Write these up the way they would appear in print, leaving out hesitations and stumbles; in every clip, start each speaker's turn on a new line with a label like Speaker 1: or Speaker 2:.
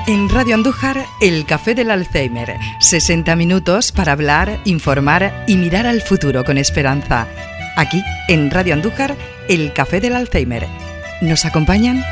Speaker 1: En Radio Andújar, el Café del Alzheimer. 60 minutos para hablar, informar y mirar al futuro con esperanza. Aquí, en Radio Andújar, el Café del Alzheimer. ¿Nos acompañan?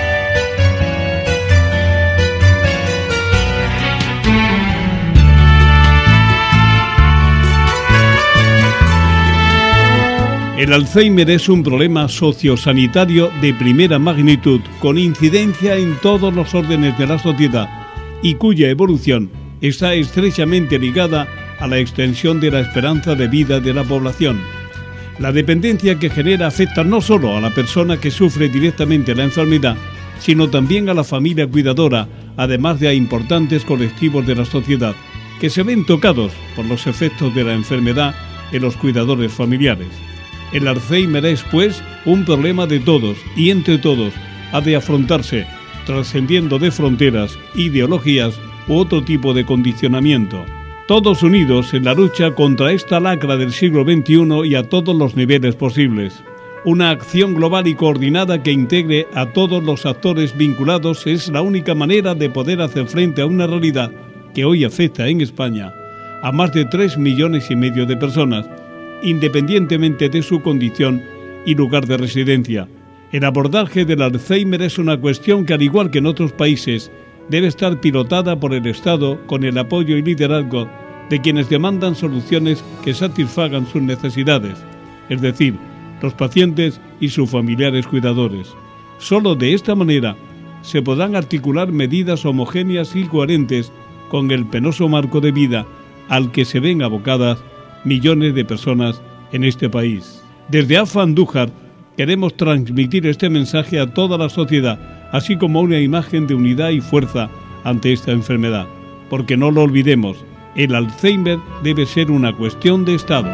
Speaker 2: El Alzheimer es un problema sociosanitario de primera magnitud, con incidencia en todos los órdenes de la sociedad y cuya evolución está estrechamente ligada a la extensión de la esperanza de vida de la población. La dependencia que genera afecta no solo a la persona que sufre directamente la enfermedad, sino también a la familia cuidadora, además de a importantes colectivos de la sociedad, que se ven tocados por los efectos de la enfermedad en los cuidadores familiares. El Alzheimer es, pues, un problema de todos y entre todos ha de afrontarse, trascendiendo de fronteras, ideologías u otro tipo de condicionamiento. Todos unidos en la lucha contra esta lacra del siglo XXI y a todos los niveles posibles. Una acción global y coordinada que integre a todos los actores vinculados es la única manera de poder hacer frente a una realidad que hoy afecta en España a más de 3,5 millones de personas, independientemente de su condición y lugar de residencia. El abordaje del Alzheimer es una cuestión que, al igual que en otros países, debe estar pilotada por el Estado con el apoyo y liderazgo de quienes demandan soluciones que satisfagan sus necesidades, es decir, los pacientes y sus familiares cuidadores. Solo de esta manera se podrán articular medidas homogéneas y coherentes con el penoso marco de vida al que se ven abocadas millones de personas en este país. Desde AFA Andújar queremos transmitir este mensaje a toda la sociedad, así como una imagen de unidad y fuerza ante esta enfermedad. Porque no lo olvidemos, el Alzheimer debe ser una cuestión de Estado.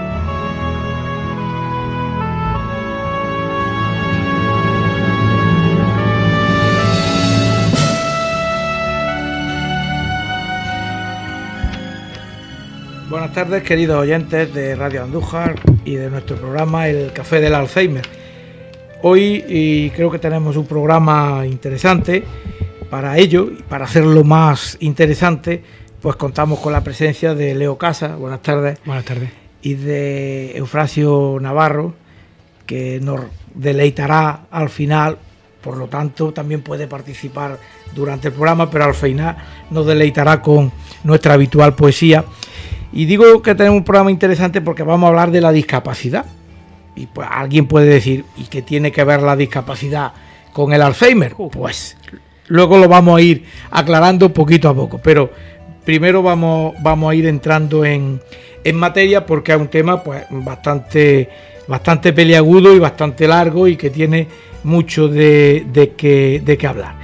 Speaker 3: Buenas tardes, queridos oyentes de Radio Andújar y de nuestro programa El Café del Alzheimer. Hoy creo que tenemos un programa interesante. Para ello, y para hacerlo más interesante, pues contamos con la presencia de Leo Casas. Buenas tardes.
Speaker 4: Buenas tardes.
Speaker 3: Y de Eufrasio Navarro, que nos deleitará al final. Por lo tanto, también puede participar durante el programa, pero al final nos deleitará con nuestra habitual poesía. Y digo que tenemos un programa interesante porque vamos a hablar de la discapacidad. Y pues alguien puede decir, ¿y qué tiene que ver la discapacidad con el Alzheimer? Pues luego lo vamos a ir aclarando poquito a poco. Pero primero vamos a ir entrando en materia, porque es un tema pues bastante peliagudo y bastante largo y que tiene mucho de qué hablar.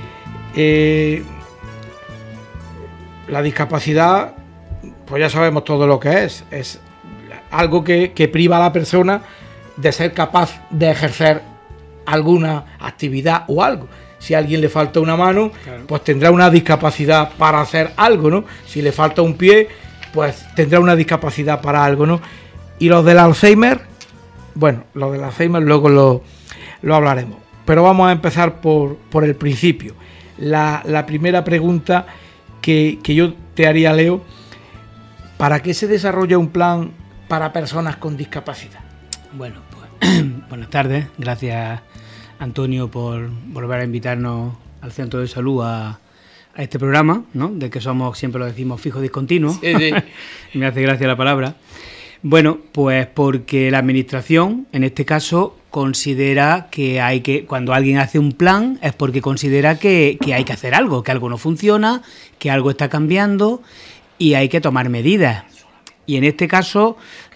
Speaker 3: La discapacidad, pues ya sabemos todo lo que es algo que priva a la persona de ser capaz de ejercer alguna actividad o algo. Si a alguien le falta una mano, claro, pues tendrá una discapacidad para hacer algo, ¿no? Si le falta un pie, pues tendrá una discapacidad para algo, ¿no? Y los del Alzheimer, bueno, los del Alzheimer luego lo hablaremos. Pero vamos a empezar por el principio. La primera pregunta que yo te haría, Leo: ¿para qué se desarrolla un plan para personas con discapacidad?
Speaker 4: Bueno, pues buenas tardes. Gracias, Antonio, por volver a invitarnos al Centro de Salud a este programa, ¿no? De que somos, siempre lo decimos, fijos discontinuos. Sí. Me hace gracia la palabra. Bueno, pues porque la Administración, en este caso, considera que cuando alguien hace un plan es porque considera que hay que hacer algo, que algo no funciona, que algo está cambiando y hay que tomar medidas. Y en este caso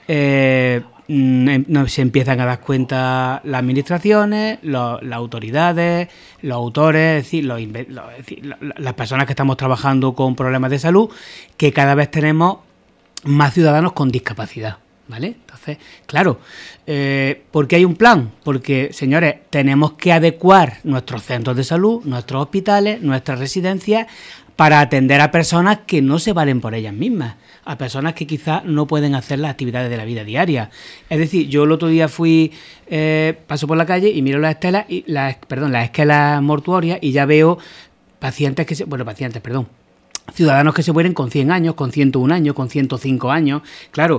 Speaker 4: se empiezan a dar cuenta las administraciones, las autoridades, los autores, es decir, las personas que estamos trabajando con problemas de salud, que cada vez tenemos más ciudadanos con discapacidad, ¿vale? Entonces, claro, ¿por qué hay un plan? Porque, señores, tenemos que adecuar nuestros centros de salud, nuestros hospitales, nuestras residencias, para atender a personas que no se valen por ellas mismas, a personas que quizás no pueden hacer las actividades de la vida diaria. Es decir, yo el otro día paso por la calle y miro las esquelas mortuorias y ya veo ciudadanos que se mueren con 100 años, con 101 años, con 105 años. Claro,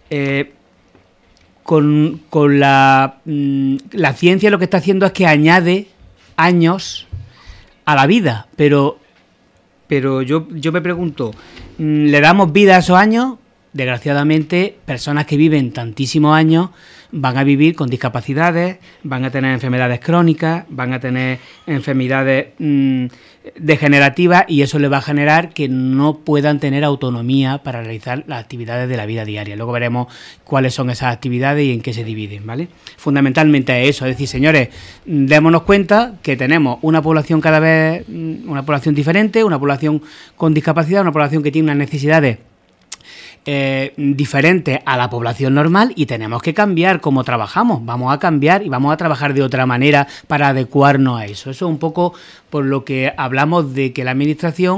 Speaker 4: con la ciencia lo que está haciendo es que añade años a la vida, pero yo me pregunto, ¿le damos vida a esos años? Desgraciadamente, personas que viven tantísimos años van a vivir con discapacidades, van a tener enfermedades crónicas, van a tener enfermedades degenerativas, y eso les va a generar que no puedan tener autonomía para realizar las actividades de la vida diaria. Luego veremos cuáles son esas actividades y en qué se dividen, ¿vale? Fundamentalmente es eso, es decir, señores, démonos cuenta que tenemos una población cada vez, una población diferente, una población con discapacidad, una población que tiene unas necesidades diferente a la población normal, y tenemos que cambiar cómo trabajamos. Vamos a cambiar y vamos a trabajar de otra manera para adecuarnos a eso. Eso es un poco por lo que hablamos de que la administración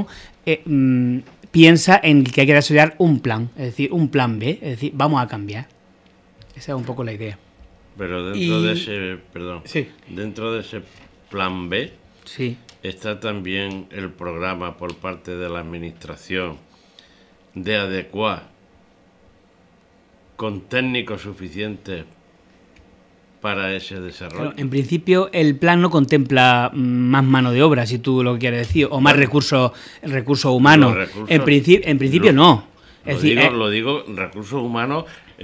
Speaker 4: piensa en que hay que desarrollar un plan, es decir, un plan B, es decir, vamos a cambiar. Esa es un poco la idea.
Speaker 5: Pero dentro de ese plan B,
Speaker 4: sí,
Speaker 5: está también el programa por parte de la administración de adecuar con técnicos suficientes para ese desarrollo.
Speaker 4: Claro, en principio el plan no contempla más mano de obra, si tú lo que quieres decir, o más recursos humanos. En principio no.
Speaker 5: Lo digo, recursos humanos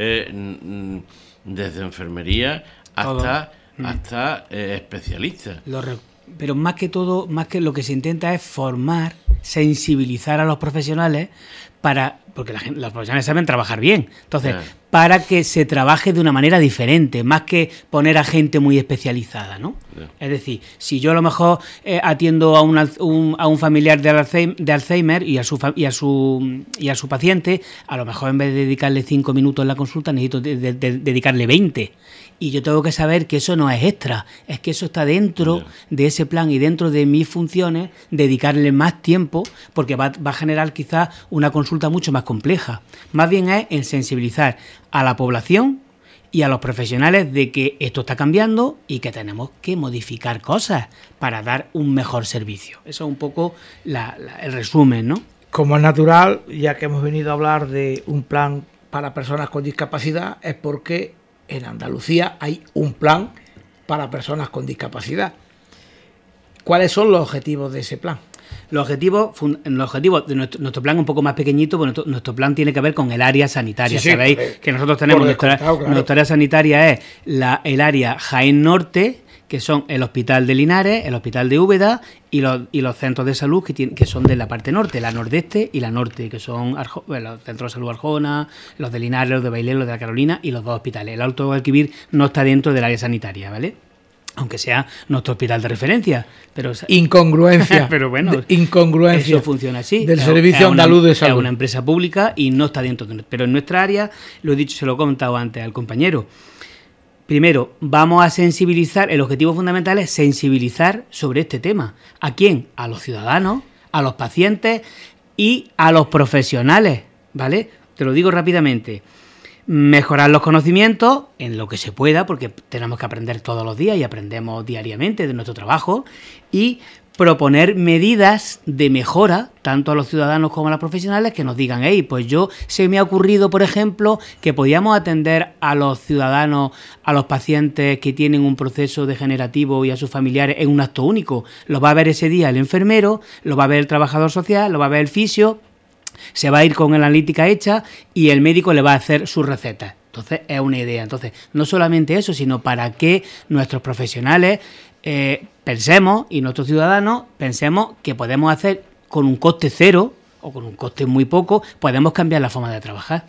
Speaker 5: desde enfermería hasta especialistas.
Speaker 4: Pero más que todo, más que lo que se intenta es formar, sensibilizar a los profesionales porque los profesionales saben trabajar bien. Entonces, para que se trabaje de una manera diferente, más que poner a gente muy especializada, ¿no? Es decir, si yo a lo mejor atiendo a un familiar de Alzheimer y a su paciente, a lo mejor en vez de dedicarle 5 minutos en la consulta, necesito dedicarle 20. Y yo tengo que saber que eso no es extra, es que eso está dentro de ese plan y dentro de mis funciones, dedicarle más tiempo, porque va a generar quizás una consulta mucho más compleja. Más bien es en sensibilizar a la población y a los profesionales de que esto está cambiando y que tenemos que modificar cosas para dar un mejor servicio. Eso es un poco el resumen, ¿no?
Speaker 3: Como es natural, ya que hemos venido a hablar de un plan para personas con discapacidad, es porque en Andalucía hay un plan para personas con discapacidad. ¿Cuáles son los objetivos de ese plan?
Speaker 4: Los objetivos de nuestro plan es un poco más pequeñito, porque nuestro plan tiene que ver con el área sanitaria. Sí, sabéis que nosotros tenemos nuestra área sanitaria es el área Jaén Norte, que son el Hospital de Linares, el Hospital de Úbeda y los centros de salud que son de la parte norte, la nordeste y la norte, que son los centros de salud Arjona, los de Linares, los de Bailén, los de la Carolina y los dos hospitales. El Alto Guadalquivir no está dentro del área sanitaria, ¿vale? Aunque sea nuestro hospital de referencia. Pero
Speaker 3: incongruencia.
Speaker 4: Pero bueno,
Speaker 3: incongruencia.
Speaker 4: Eso funciona así.
Speaker 3: Del Servicio Andaluz de Salud.
Speaker 4: Es una empresa pública y no está dentro. Pero en nuestra área, lo he dicho, se lo he comentado antes al compañero. Primero, vamos a sensibilizar, el objetivo fundamental es sensibilizar sobre este tema. ¿A quién? A los ciudadanos, a los pacientes y a los profesionales, ¿vale? Te lo digo rápidamente. Mejorar los conocimientos en lo que se pueda, porque tenemos que aprender todos los días y aprendemos diariamente de nuestro trabajo, y proponer medidas de mejora tanto a los ciudadanos como a los profesionales que nos digan, pues se me ha ocurrido, por ejemplo, que podíamos atender a los ciudadanos, a los pacientes que tienen un proceso degenerativo y a sus familiares en un acto único. Lo va a ver ese día el enfermero, lo va a ver el trabajador social, lo va a ver el fisio, se va a ir con la analítica hecha y el médico le va a hacer sus recetas. Entonces, es una idea. Entonces, no solamente eso, sino para que nuestros profesionales pensemos y nuestros ciudadanos pensemos que podemos hacer con un coste cero o con un coste muy poco, podemos cambiar la forma de trabajar.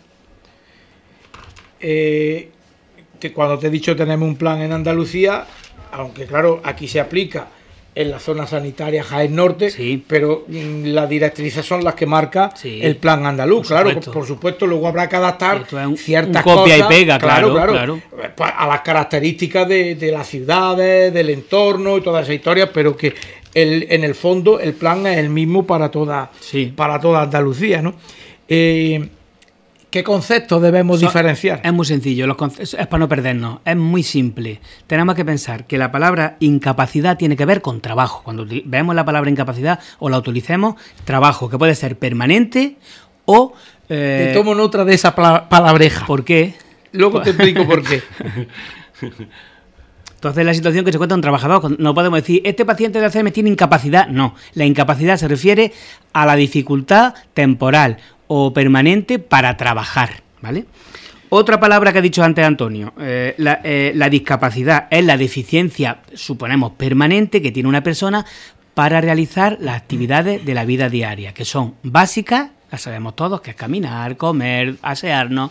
Speaker 3: Cuando te he dicho tenemos un plan en Andalucía, aunque claro, aquí se aplica en la zona sanitaria Jaén Norte,
Speaker 4: sí,
Speaker 3: pero las directrices son las que marca el plan andaluz. Por supuesto, luego habrá que adaptar ciertas
Speaker 4: copia
Speaker 3: cosas,
Speaker 4: y pega, claro,
Speaker 3: a las características de las ciudades, del entorno y toda esa historia, pero que en el fondo el plan es el mismo para toda Andalucía, ¿no? ¿Qué ¿Qué conceptos debemos diferenciar?
Speaker 4: Es muy sencillo, es para no perdernos, es muy simple. Tenemos que pensar que la palabra incapacidad tiene que ver con trabajo. Cuando vemos la palabra incapacidad o la utilicemos, trabajo, que puede ser permanente o...
Speaker 3: Te tomo nota de esa palabreja.
Speaker 4: ¿Por qué?
Speaker 3: Luego te explico por qué.
Speaker 4: Entonces, la situación que se encuentra un trabajador, no podemos decir, este paciente de Alzheimer tiene incapacidad. No, la incapacidad se refiere a la dificultad temporal o permanente para trabajar, ¿vale? Otra palabra que ha dicho antes Antonio, la discapacidad es la deficiencia, suponemos, permanente que tiene una persona para realizar las actividades de la vida diaria, que son básicas, las sabemos todos, que es caminar, comer, asearnos,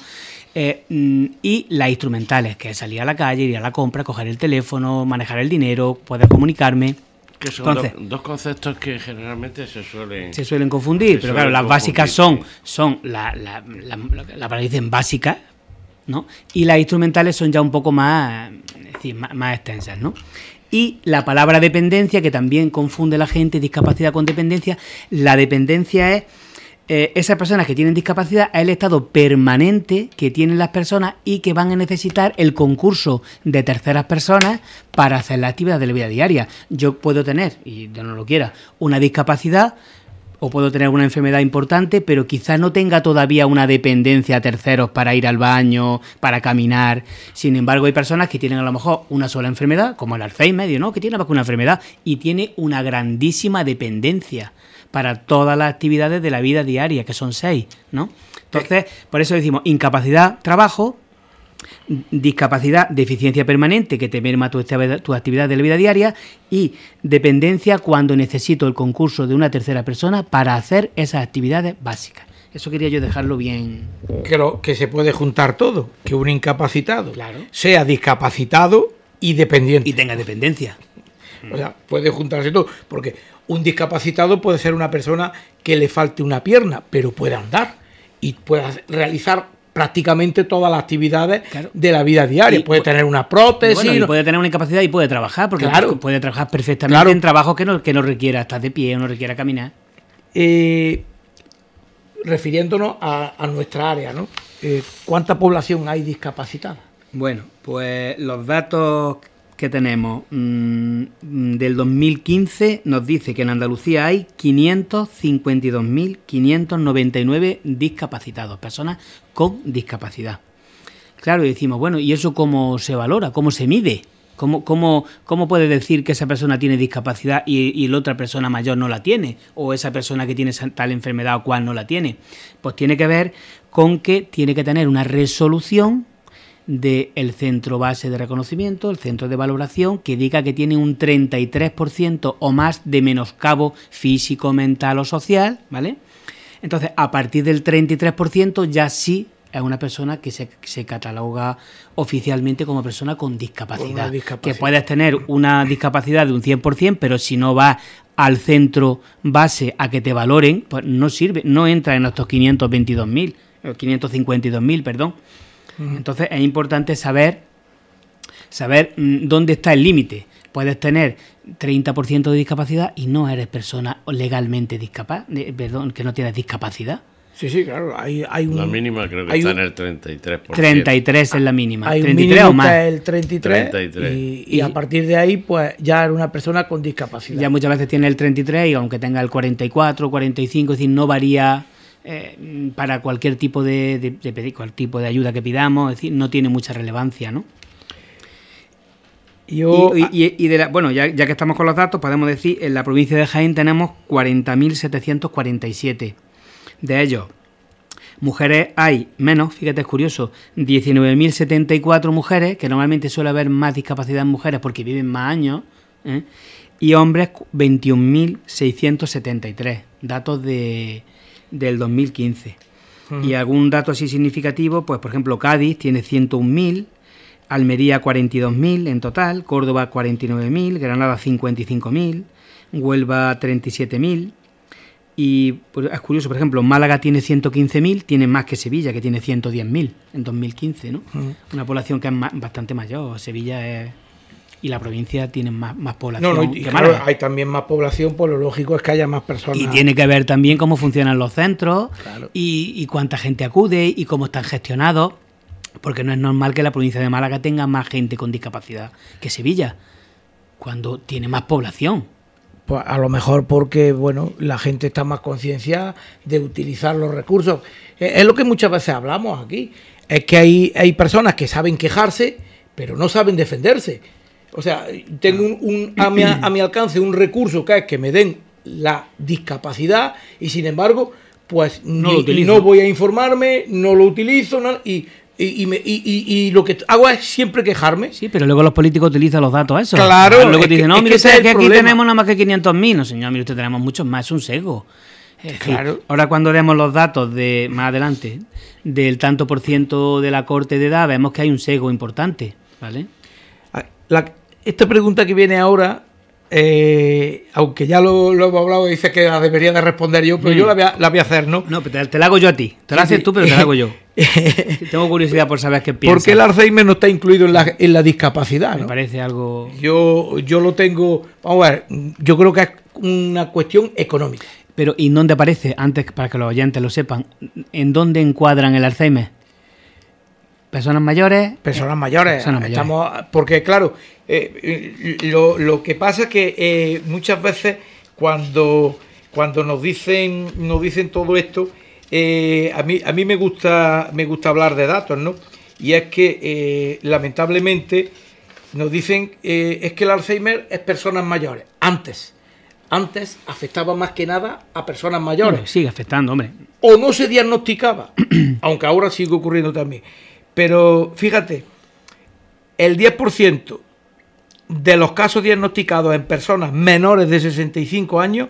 Speaker 4: y las instrumentales, que es salir a la calle, ir a la compra, coger el teléfono, manejar el dinero, poder comunicarme.
Speaker 5: Que son dos conceptos que generalmente se suelen
Speaker 4: confundir, pero claro, las básicas son la palabra dicen básicas, ¿no? Y las instrumentales son ya un poco más, es decir, más extensas, ¿no? Y la palabra dependencia, que también confunde la gente, discapacidad con dependencia. La dependencia es esas personas que tienen discapacidad, es el estado permanente que tienen las personas y que van a necesitar el concurso de terceras personas para hacer la actividad de la vida diaria. Yo puedo tener, y yo no lo quiera, una discapacidad o puedo tener una enfermedad importante, pero quizás no tenga todavía una dependencia a terceros para ir al baño, para caminar. Sin embargo, hay personas que tienen a lo mejor una sola enfermedad, como el Alzheimer, ¿no? Que tiene más que una enfermedad y tiene una grandísima dependencia para todas las actividades de la vida diaria, que son 6, ¿no? Entonces, por eso decimos incapacidad, trabajo, discapacidad, deficiencia permanente, que te merma tu actividad de la vida diaria, y dependencia cuando necesito el concurso de una tercera persona para hacer esas actividades básicas. Eso quería yo dejarlo bien.
Speaker 3: Que se puede juntar todo, que un incapacitado
Speaker 4: sea
Speaker 3: discapacitado y dependiente.
Speaker 4: Y tenga dependencia.
Speaker 3: O sea, puede juntarse todo, porque un discapacitado puede ser una persona que le falte una pierna, pero puede andar y puede realizar prácticamente todas las actividades de la vida diaria. Puede tener una prótesis.
Speaker 4: Y puede tener una incapacidad y puede trabajar, porque puede trabajar perfectamente en trabajos que no requiera estar de pie o no requiera caminar.
Speaker 3: Refiriéndonos a nuestra área, ¿no? ¿Cuánta población hay discapacitada?
Speaker 4: Bueno, pues los datos que tenemos del 2015 nos dice que en Andalucía hay 552.599 discapacitados, personas con discapacidad. Claro, y decimos, bueno, ¿y eso cómo se valora? ¿Cómo se mide? ¿Cómo puede decir que esa persona tiene discapacidad y la otra persona mayor no la tiene? ¿O esa persona que tiene tal enfermedad o cual no la tiene? Pues tiene que ver con que tiene que tener una resolución del centro base de reconocimiento, el centro de valoración, que diga que tiene un 33% o más de menoscabo físico, mental o social, ¿vale? Entonces, a partir del 33% ya sí es una persona que se cataloga oficialmente como persona con discapacidad. Que puedes tener una discapacidad de un 100%, pero si no vas al centro base a que te valoren, pues no sirve, no entra en estos 552.000, perdón. Entonces es importante saber dónde está el límite. Puedes tener 30% de discapacidad y no eres persona legalmente que no tienes discapacidad.
Speaker 3: Sí, claro. Hay
Speaker 5: la mínima creo que está en el 33%.
Speaker 4: 33 es la mínima.
Speaker 3: Hay
Speaker 4: 33
Speaker 3: un
Speaker 4: o más.
Speaker 3: El 33. Y a partir de ahí, pues ya era una persona con discapacidad.
Speaker 4: Ya muchas veces tiene el 33 y aunque tenga el 44, 45, es decir, no varía para cualquier tipo de cualquier tipo de ayuda que pidamos, es decir, no tiene mucha relevancia, ¿no? Bueno, ya que estamos con los datos, podemos decir, en la provincia de Jaén tenemos 40.747. De ellos, mujeres hay menos, fíjate, es curioso, 19.074 mujeres, que normalmente suele haber más discapacidad en mujeres porque viven más años, y hombres 21.673, datos del 2015. Y algún dato así significativo, pues por ejemplo Cádiz tiene 101.000, Almería 42.000 en total, Córdoba 49.000, Granada 55.000, Huelva 37.000. Y pues, es curioso, por ejemplo, Málaga tiene 115.000, tiene más que Sevilla, que tiene 110.000 en 2015, ¿no? Una población que es bastante mayor. Sevilla es... y la provincia tiene más población
Speaker 3: No,
Speaker 4: que
Speaker 3: claro,
Speaker 4: Málaga.
Speaker 3: hay también más población, pues lo lógico es que haya más personas.
Speaker 4: Y tiene que ver también cómo funcionan los centros,
Speaker 3: Claro.
Speaker 4: y cuánta gente acude y cómo están gestionados, porque no es normal que la provincia de Málaga tenga más gente con discapacidad que Sevilla, cuando tiene más población.
Speaker 3: Pues a lo mejor porque, bueno, la gente está más concienciada de utilizar los recursos. Es lo que muchas veces hablamos aquí. Es que hay personas que saben quejarse, pero no saben defenderse. O sea, tengo a mi alcance un recurso que es que me den la discapacidad y, sin embargo, pues no voy a informarme, no lo utilizo y lo que hago es siempre quejarme.
Speaker 4: Sí, pero luego los políticos utilizan los datos esos.
Speaker 3: Claro.
Speaker 4: Luego te dicen, no, mire
Speaker 3: ese
Speaker 4: usted,
Speaker 3: es
Speaker 4: que
Speaker 3: el
Speaker 4: aquí
Speaker 3: problema.
Speaker 4: tenemos nada más que 500.000. No, señor, mire usted, tenemos muchos más, es un sesgo. Es decir,
Speaker 3: Claro.
Speaker 4: ahora cuando demos los datos de más adelante del tanto por ciento de la corte de edad, vemos que hay un sesgo importante, ¿vale?
Speaker 3: Esta pregunta que viene ahora, aunque ya lo hemos hablado, dice que la debería de responder yo, pero yo la voy a hacer, ¿no?
Speaker 4: No, pero te la hago yo a ti. Te la haces tú, pero te la hago yo. Tengo curiosidad por saber qué piensas.
Speaker 3: ¿Por qué el Alzheimer no está incluido en la discapacidad?
Speaker 4: Me
Speaker 3: ¿no?
Speaker 4: parece algo...
Speaker 3: Yo lo tengo... Vamos a ver, yo creo que es una cuestión económica.
Speaker 4: Pero, ¿y dónde aparece? Antes, para que los oyentes lo sepan, ¿en dónde encuadran el Alzheimer? ¿Personas mayores?
Speaker 3: Personas mayores.
Speaker 4: Personas mayores.
Speaker 3: Porque, claro, lo que pasa es que muchas veces cuando nos dicen todo esto, a mí me gusta hablar de datos, ¿no? Y es que, lamentablemente, nos dicen es que el Alzheimer es personas mayores. Antes afectaba más que nada a personas mayores.
Speaker 4: Bueno, sigue afectando, hombre.
Speaker 3: O no se diagnosticaba, aunque ahora sigue ocurriendo también. Pero fíjate, el 10% de los casos diagnosticados en personas menores de 65 años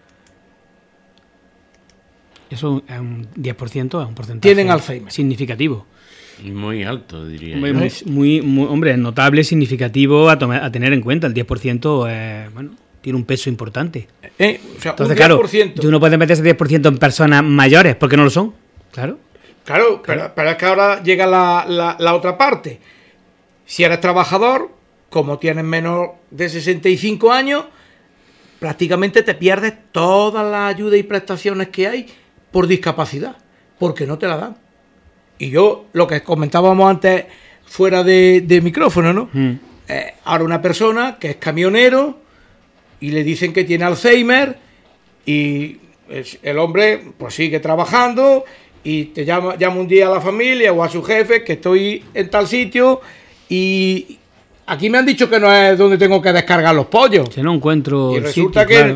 Speaker 4: Eso es un 10%, es un porcentaje
Speaker 3: tienen Alzheimer.
Speaker 4: significativo.
Speaker 5: Y muy alto, diría
Speaker 4: Hombre,
Speaker 5: yo.
Speaker 4: muy, hombre, es notable, significativo a tener en cuenta. El 10% bueno, tiene un peso importante.
Speaker 3: O sea,
Speaker 4: Entonces,
Speaker 3: un 10%.
Speaker 4: claro, tú no puedes meter ese 10% en personas mayores, porque no lo son. Claro.
Speaker 3: Claro, pero es que ahora llega la otra parte. Si eres trabajador, como tienes menos de 65 años, prácticamente te pierdes todas las ayudas y prestaciones que hay por discapacidad, porque no te la dan. Y yo, lo que comentábamos antes fuera de micrófono, ¿no? Ahora una persona que es camionero y le dicen que tiene Alzheimer y el hombre pues sigue trabajando y te llama un día a la familia o a su jefe que estoy en tal sitio y aquí me han dicho que no es donde tengo que descargar los pollos.
Speaker 4: Que no encuentro
Speaker 3: Y
Speaker 4: el
Speaker 3: resulta
Speaker 4: sitio,
Speaker 3: que,
Speaker 4: claro.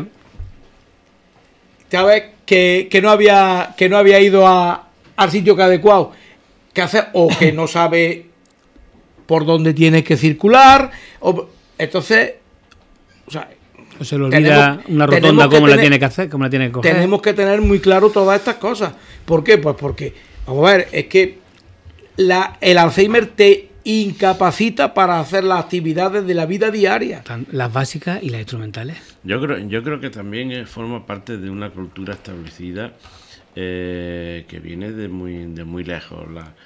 Speaker 3: ¿sabes? Que no había ido al sitio que adecuado que hacer, o que no sabe por dónde tiene que circular, entonces, o sea,
Speaker 4: O se le olvida una rotonda cómo la tiene que hacer, cómo la tiene que coger.
Speaker 3: tenemos que tener muy claro todas estas cosas. ¿Por qué? Pues porque, vamos a ver, es que el Alzheimer te incapacita para hacer las actividades de la vida diaria.
Speaker 4: Las básicas y las instrumentales.
Speaker 5: Yo creo que también forma parte de una cultura establecida que viene de muy lejos.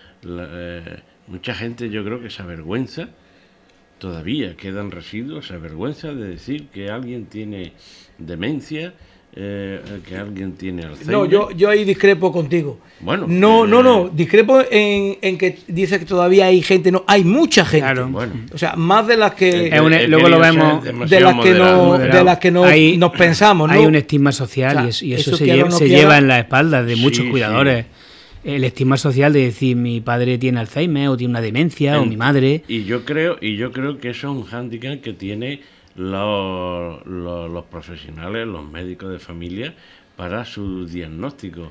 Speaker 5: Mucha gente, yo creo que se avergüenza, todavía quedan residuos, se avergüenza de decir que alguien tiene demencia, que alguien tiene Alzheimer.
Speaker 3: No, yo ahí discrepo contigo.
Speaker 5: Bueno,
Speaker 3: no, discrepo en que dice que todavía hay gente, no, hay mucha gente.
Speaker 4: Claro.
Speaker 5: Bueno.
Speaker 3: O sea, más de las que
Speaker 4: Luego lo vemos
Speaker 3: de las que no
Speaker 4: Hay-
Speaker 3: nos pensamos, ¿no?
Speaker 4: Hay un estigma social,
Speaker 3: O sea,
Speaker 4: y eso
Speaker 3: eso
Speaker 4: se,
Speaker 3: quiera
Speaker 4: lleva,
Speaker 3: o no
Speaker 4: se
Speaker 3: quiera.
Speaker 4: lleva en la espalda de muchos
Speaker 5: Sí,
Speaker 4: cuidadores. El estigma social de decir mi padre tiene Alzheimer o tiene una demencia o mi madre.
Speaker 5: Y yo creo que eso es un hándicap que tiene los profesionales, los médicos de familia para su diagnóstico.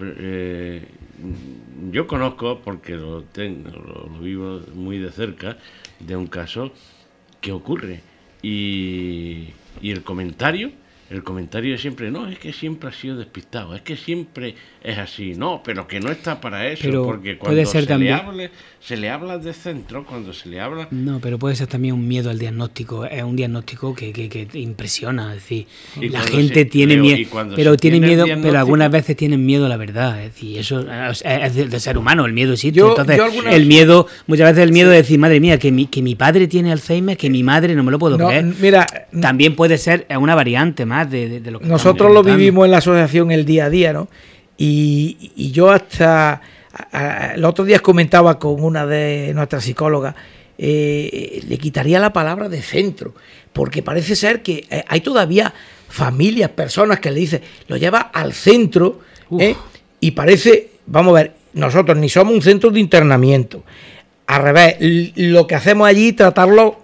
Speaker 5: Yo conozco, porque lo vivo muy de cerca, de un caso que ocurre y el comentario el comentario siempre, no, es que siempre ha sido despistado, es que siempre es así, no, pero que no está para eso,
Speaker 4: pero
Speaker 5: porque cuando
Speaker 4: puede ser
Speaker 5: se le habla de centro, cuando se le habla...
Speaker 4: No, pero puede ser también un miedo al diagnóstico, es un diagnóstico que impresiona, es decir, la gente tiene miedo, pero tiene miedo, pero algunas veces tienen miedo a la verdad, es decir, eso es del ser humano, el miedo existe, entonces el miedo, muchas veces el miedo de decir, madre mía, que mi padre tiene Alzheimer, que mi madre, no me lo puedo creer,
Speaker 3: mira,
Speaker 4: también puede ser una variante más de lo que
Speaker 3: nosotros lo vivimos en la asociación el día a día, ¿no? Y yo hasta el otro día comentaba con una de nuestras psicólogas, le quitaría la palabra de centro, porque parece ser que hay todavía familias, personas que le dicen, lo lleva al centro, y parece, vamos a ver, nosotros ni somos un centro de internamiento, al revés, lo que hacemos allí tratarlo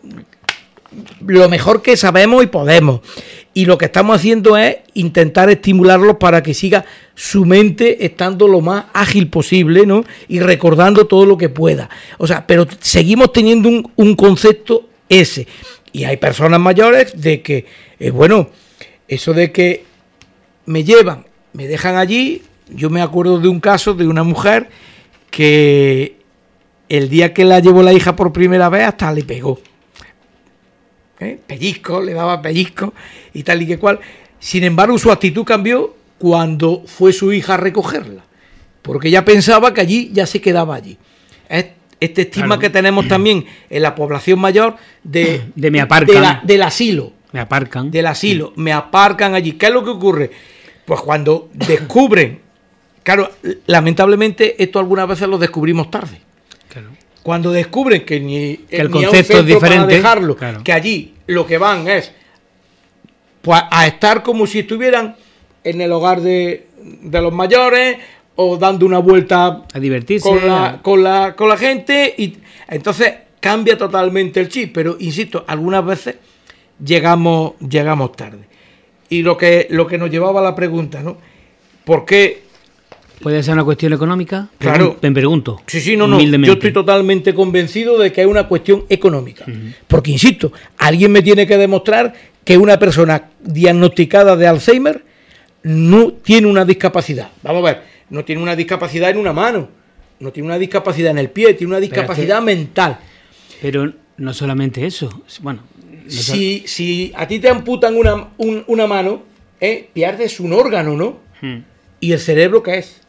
Speaker 3: lo mejor que sabemos y podemos, y lo que estamos haciendo es intentar estimularlos para que siga su mente estando lo más ágil posible, ¿no? Y recordando todo lo que pueda. O sea, pero seguimos teniendo un concepto ese. Y hay personas mayores de que, bueno, eso de que me llevan, me dejan allí. Yo me acuerdo de un caso de una mujer que el día que la llevó la hija por primera vez hasta le pegó. Pellizco, le daba pellizco y tal y que cual. Sin embargo, su actitud cambió cuando fue su hija a recogerla, porque ella pensaba que allí ya se quedaba allí. Este estigma que tenemos también en la población mayor de
Speaker 4: me aparcan,
Speaker 3: del asilo.
Speaker 4: Me aparcan.
Speaker 3: Del asilo, me aparcan allí. ¿Qué es lo que ocurre? Pues cuando descubren, claro, lamentablemente esto algunas veces lo descubrimos tarde. Claro. Cuando descubren que ni
Speaker 4: el
Speaker 3: ni
Speaker 4: concepto es diferente,
Speaker 3: para dejarlo,
Speaker 4: claro.
Speaker 3: Que allí lo que van es pues a estar como si estuvieran en el hogar de los mayores o dando una vuelta
Speaker 4: a divertirse
Speaker 3: con la gente, y entonces cambia totalmente el chip, pero insisto, algunas veces llegamos tarde. Y lo que nos llevaba a la pregunta, ¿no? ¿Por qué?
Speaker 4: ¿Puede ser una cuestión económica?
Speaker 3: Claro.
Speaker 4: Me pregunto.
Speaker 3: Sí, no. Yo estoy totalmente convencido de que es una cuestión económica. Uh-huh. Porque, insisto, alguien me tiene que demostrar que una persona diagnosticada de Alzheimer no tiene una discapacidad. Vamos a ver, no tiene una discapacidad en una mano, no tiene una discapacidad en el pie, tiene una discapacidad mental.
Speaker 4: Pero no solamente eso. Bueno,
Speaker 3: si a ti te amputan una mano, pierdes un órgano, ¿no? ¿Y el cerebro qué es?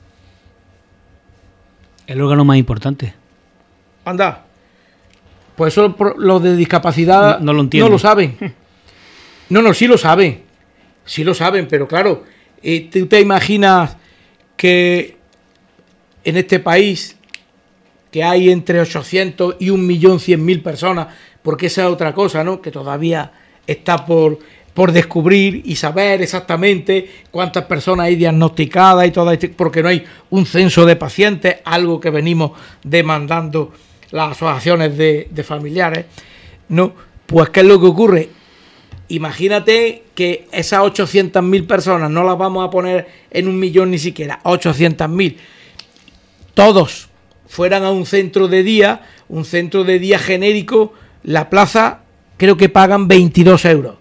Speaker 4: El órgano más importante.
Speaker 3: Anda. Pues eso los de discapacidad
Speaker 4: no lo entiendo.
Speaker 3: No lo saben. No, sí lo saben. Sí lo saben, pero claro, ¿tú te imaginas que en este país que hay entre 800 y 1.100.000 personas, porque esa es otra cosa, ¿no? Que todavía está por descubrir y saber exactamente cuántas personas hay diagnosticadas y todo, porque no hay un censo de pacientes, algo que venimos demandando las asociaciones de familiares, ¿no? Pues ¿qué es lo que ocurre? Imagínate que esas 800.000 personas no las vamos a poner en 1 millón ni siquiera, 800.000, todos fueran a un centro de día genérico, la plaza creo que pagan 22 euros.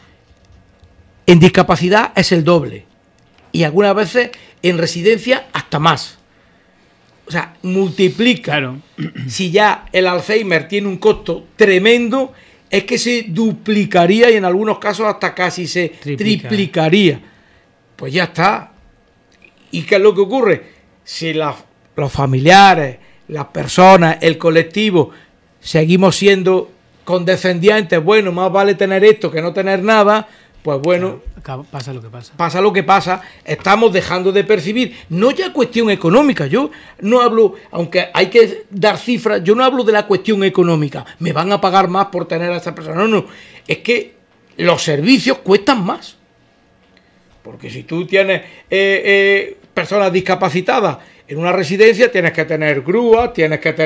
Speaker 3: En discapacidad es el doble. Y algunas veces en residencia hasta más. O sea, multiplica.
Speaker 4: Claro.
Speaker 3: Si ya el Alzheimer tiene un costo tremendo, es que se duplicaría y en algunos casos hasta casi se triplicaría. Pues ya está. ¿Y qué es lo que ocurre? Si los familiares, las personas, el colectivo, seguimos siendo condescendientes, bueno, más vale tener esto que no tener nada, pues bueno,
Speaker 4: pasa lo que pasa.
Speaker 3: Pasa lo que pasa, estamos dejando de percibir, no ya cuestión económica, yo no hablo, aunque hay que dar cifras, yo no hablo de la cuestión económica, me van a pagar más por tener a esta persona, no, es que los servicios cuestan más, porque si tú tienes personas discapacitadas en una residencia, tienes que tener grúas, tienes que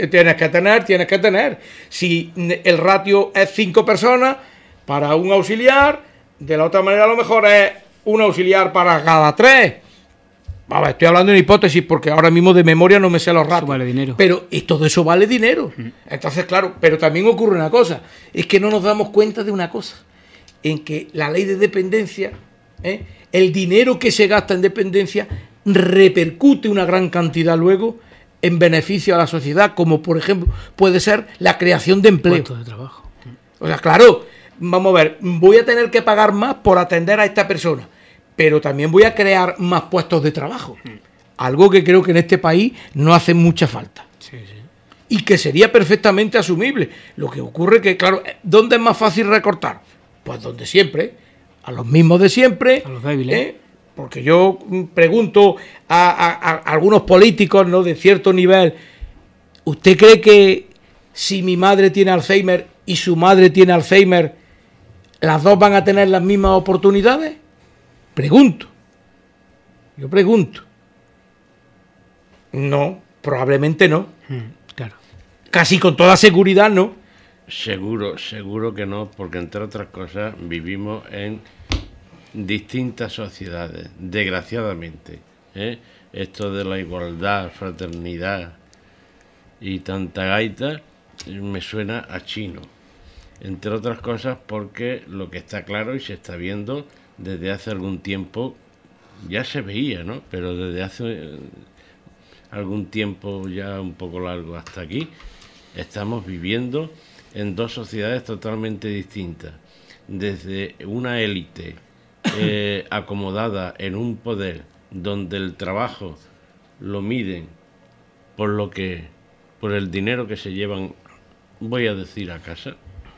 Speaker 3: tener, si el ratio es 5 personas para un auxiliar, de la otra manera a lo mejor es un auxiliar para cada 3. Vale, estoy hablando de una hipótesis porque ahora mismo de memoria no me sé los ratios.
Speaker 4: Eso vale dinero.
Speaker 3: Pero todo eso vale dinero. Entonces, claro, pero también ocurre una cosa, es que no nos damos cuenta de una cosa. en que la ley de dependencia, el dinero que se gasta en dependencia, repercute una gran cantidad luego en beneficio a la sociedad, como por ejemplo puede ser la creación de empleo.
Speaker 4: Puestos de trabajo.
Speaker 3: O sea, claro, vamos a ver, voy a tener que pagar más por atender a esta persona, pero también voy a crear más puestos de trabajo. Algo que creo que en este país no hace mucha falta.
Speaker 4: Sí.
Speaker 3: Y que sería perfectamente asumible. Lo que ocurre que, claro, ¿dónde es más fácil recortar? Pues donde siempre, a los mismos de siempre.
Speaker 4: A los débiles.
Speaker 3: Porque yo pregunto a algunos políticos, ¿no?, de cierto nivel, ¿usted cree que si mi madre tiene Alzheimer y su madre tiene Alzheimer, las dos van a tener las mismas oportunidades? Yo pregunto. No, probablemente no.
Speaker 4: Claro.
Speaker 3: Casi con toda seguridad no.
Speaker 5: Seguro que no, porque entre otras cosas vivimos en distintas sociedades, desgraciadamente. Esto de la igualdad, fraternidad y tanta gaita me suena a chino. Entre otras cosas porque lo que está claro y se está viendo desde hace algún tiempo, ya se veía, ¿no? Pero desde hace algún tiempo ya un poco largo hasta aquí, estamos viviendo en dos sociedades totalmente distintas. Desde una élite acomodada en un poder donde el trabajo lo miden por el dinero que se llevan, voy a decir, a casa,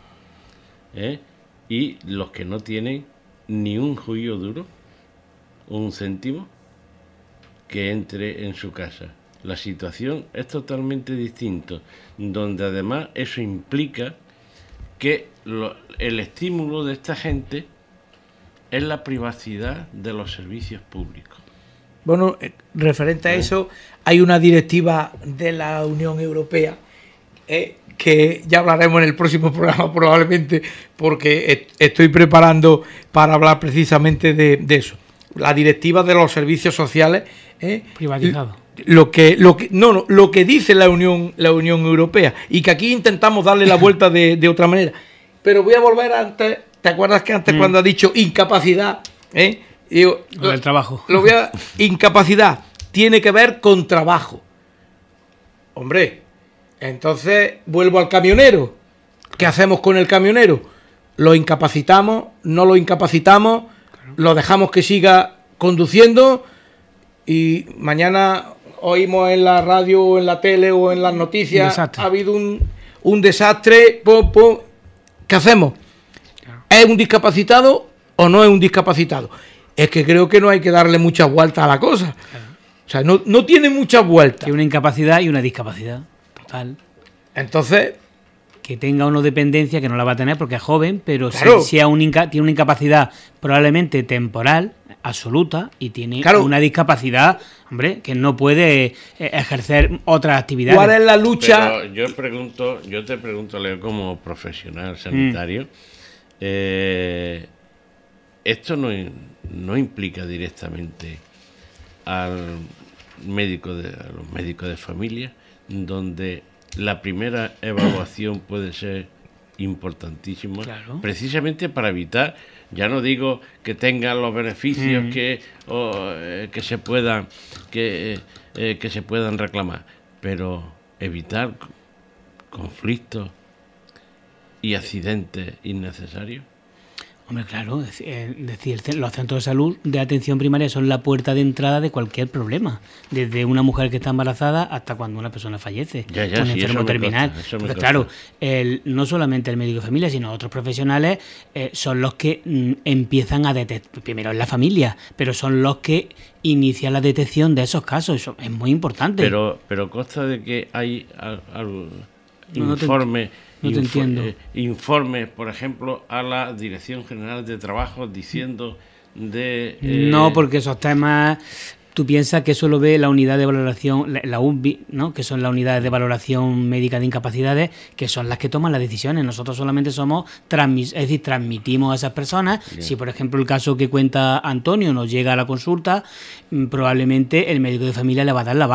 Speaker 5: y los que no tienen ni un judío duro, un céntimo, que entre en su casa. La situación es totalmente distinta, donde además eso implica que el estímulo de esta gente es la privacidad de los servicios públicos.
Speaker 3: Bueno, referente a eso, hay una directiva de la Unión Europea que ya hablaremos en el próximo programa probablemente, porque estoy preparando para hablar precisamente de eso. La directiva de los servicios sociales
Speaker 4: privatizados.
Speaker 3: Lo que dice la Unión Europea, y que aquí intentamos darle la vuelta de otra manera. Pero voy a volver antes. ¿Te acuerdas que antes cuando ha dicho incapacidad? Digo,
Speaker 4: el trabajo.
Speaker 3: Incapacidad tiene que ver con trabajo. Hombre, entonces vuelvo al camionero. ¿Qué hacemos con el camionero? ¿Lo incapacitamos? ¿No lo incapacitamos? Claro. ¿Lo dejamos que siga conduciendo? Y mañana oímos en la radio o en la tele o en las noticias, ha habido un desastre. ¿Qué hacemos? Claro. ¿Es un discapacitado o no es un discapacitado? Es que creo que no hay que darle muchas vueltas a la cosa. Claro. O sea, no tiene muchas vueltas.
Speaker 4: Hay una incapacidad y una discapacidad total.
Speaker 3: Entonces,
Speaker 4: que tenga una dependencia, que no la va a tener porque es joven, pero
Speaker 3: claro,
Speaker 4: si tiene una incapacidad probablemente temporal, absoluta, y tiene una discapacidad, hombre, que no puede ejercer otras actividades.
Speaker 3: ¿Cuál es la lucha?
Speaker 5: Pero yo te pregunto, Leo, como profesional sanitario, esto no implica directamente a los médicos de familia, donde la primera evaluación puede ser importantísima, claro, precisamente para evitar, ya no digo que tengan los beneficios que se puedan reclamar, pero evitar conflictos y accidentes innecesarios.
Speaker 4: Hombre, claro, es decir, los centros de salud de atención primaria son la puerta de entrada de cualquier problema, desde una mujer que está embarazada hasta cuando una persona fallece, un enfermo terminal. Entonces, claro, no solamente el médico de familia, sino otros profesionales son los que empiezan a detectar, primero en la familia, pero son los que inician la detección de esos casos. Eso es muy importante.
Speaker 5: Pero consta de que hay informes...
Speaker 4: No te entiendo.
Speaker 5: Informes, por ejemplo, a la Dirección General de Trabajo diciendo de...
Speaker 4: No, porque esos temas, tú piensas que eso lo ve la unidad de valoración, la UNVI, ¿no?, que son las unidades de valoración médica de incapacidades, que son las que toman las decisiones. Nosotros solamente transmitimos a esas personas. Bien. Si, por ejemplo, el caso que cuenta Antonio nos llega a la consulta, probablemente el médico de familia le va a dar la baja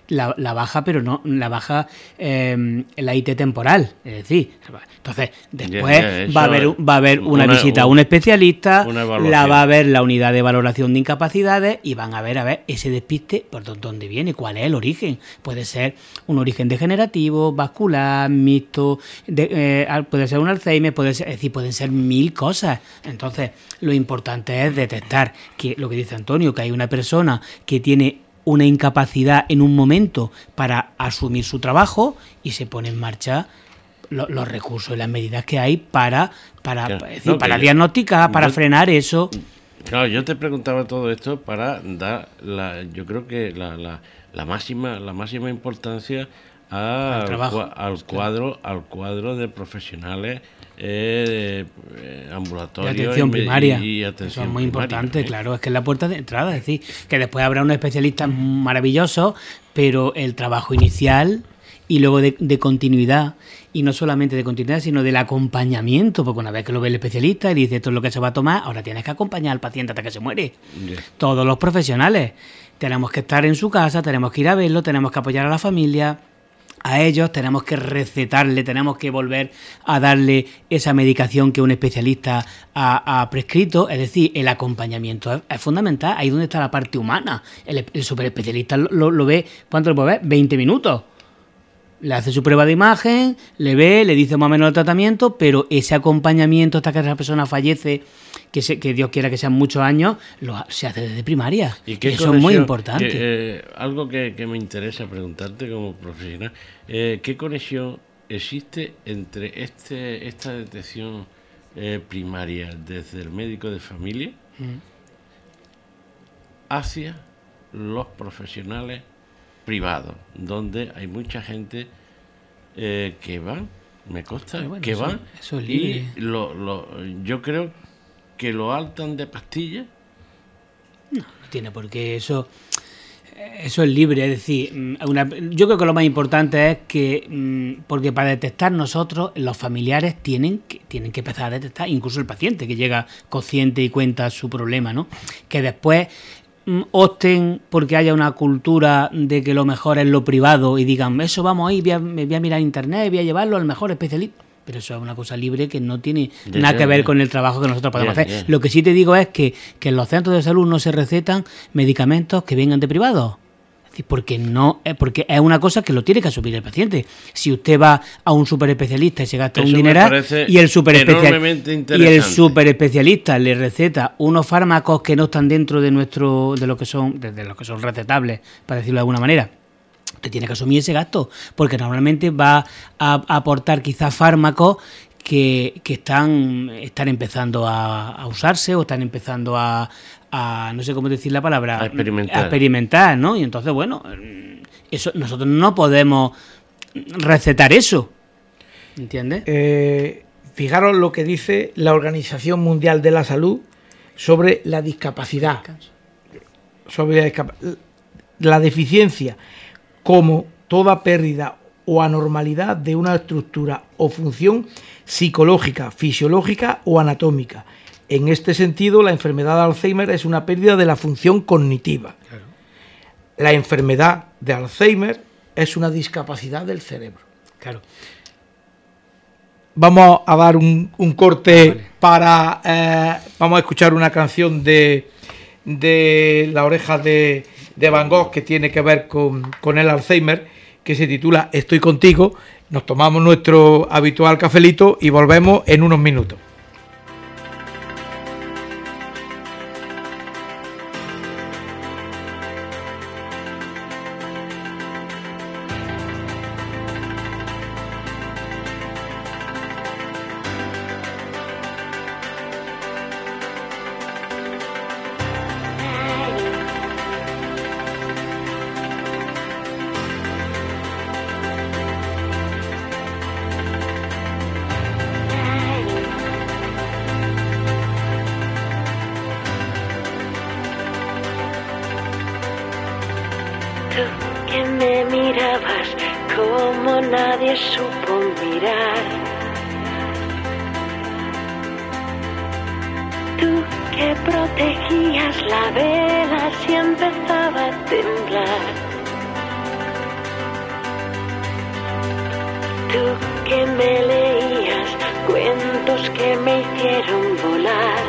Speaker 4: la baja, pero no la baja la IT temporal, es decir, entonces después va a haber una visita a un especialista, la va a ver la unidad de valoración de incapacidades y van a ver ese despiste por dónde viene, cuál es el origen. Puede ser un origen degenerativo, vascular, mixto, puede ser un Alzheimer, es decir, pueden ser 1000 cosas. Entonces, lo importante es detectar que lo que dice Antonio, que hay una persona que tiene una incapacidad en un momento para asumir su trabajo y se pone en marcha los recursos y las medidas que hay para diagnosticar, para frenar eso.
Speaker 5: Claro, yo te preguntaba todo esto para dar yo creo que la máxima importancia al cuadro de profesionales ambulatorios
Speaker 4: de atención primaria.
Speaker 5: Y atención
Speaker 4: eso es muy
Speaker 5: primaria,
Speaker 4: importante, claro, es que es la puerta de entrada, es decir, que después habrá unos especialistas maravillosos, pero el trabajo inicial y luego de continuidad, y no solamente de continuidad, sino del acompañamiento, porque una vez que lo ve el especialista y dice esto es lo que se va a tomar, ahora tienes que acompañar al paciente hasta que se muere. Yeah. Todos los profesionales tenemos que estar en su casa, tenemos que ir a verlo, tenemos que apoyar a la familia, a ellos, tenemos que recetarle, tenemos que volver a darle esa medicación que un especialista ha prescrito, es decir, el acompañamiento es fundamental, ahí es donde está la parte humana. El superespecialista lo ve, ¿cuánto lo puede ver? 20 minutos. Le hace su prueba de imagen, le ve, le dice más o menos el tratamiento, pero ese acompañamiento hasta que esa persona fallece, que Dios quiera que sean muchos años, se hace desde primaria.
Speaker 5: ¿Y
Speaker 4: eso es muy importante.
Speaker 5: Algo que me interesa preguntarte como profesional, ¿qué conexión existe entre esta detección primaria desde el médico de familia hacia los profesionales privados, donde hay mucha gente que van, me consta, que van
Speaker 4: eso es libre.
Speaker 5: Y yo creo que lo altan de pastillas.
Speaker 4: No tiene por qué, eso es libre, es decir, yo creo que lo más importante es que, porque para detectar nosotros, los familiares tienen que empezar a detectar, incluso el paciente que llega consciente y cuenta su problema, ¿no? Que después opten porque haya una cultura de que lo mejor es lo privado y digan, eso vamos ahí, me voy a mirar internet, voy a llevarlo al mejor especialista. Pero eso es una cosa libre que no tiene nada que ver con el trabajo que nosotros podemos hacer. Lo que sí te digo es que en los centros de salud no se recetan medicamentos que vengan de privados. Porque es una cosa que lo tiene que asumir el paciente. Si usted va a un superespecialista y se gasta un dineral y el superespecialista le receta unos fármacos que no están dentro de lo que son recetables, para decirlo de alguna manera, usted tiene que asumir ese gasto, porque normalmente va a aportar quizás fármacos que están empezando a usarse o están empezando a no sé cómo decir la palabra,
Speaker 5: a
Speaker 4: experimentar, ¿no? Y entonces, bueno, eso nosotros no podemos recetar eso, ¿entiendes?
Speaker 3: Fijaros lo que dice la Organización Mundial de la Salud sobre la discapacidad, sobre la deficiencia como toda pérdida o anormalidad de una estructura o función psicológica, fisiológica o anatómica. En este sentido, la enfermedad de Alzheimer es una pérdida de la función cognitiva. Claro. La enfermedad de Alzheimer es una discapacidad del cerebro.
Speaker 4: Claro.
Speaker 3: Vamos a dar un corte para... vamos a escuchar una canción de La oreja de Van Gogh que tiene que ver con el Alzheimer, que se titula Estoy contigo. Nos tomamos nuestro habitual cafelito y volvemos en unos minutos.
Speaker 6: Que me mirabas como nadie supo mirar. Tú que protegías la vela si empezaba a temblar. Tú que me leías cuentos que me hicieron volar.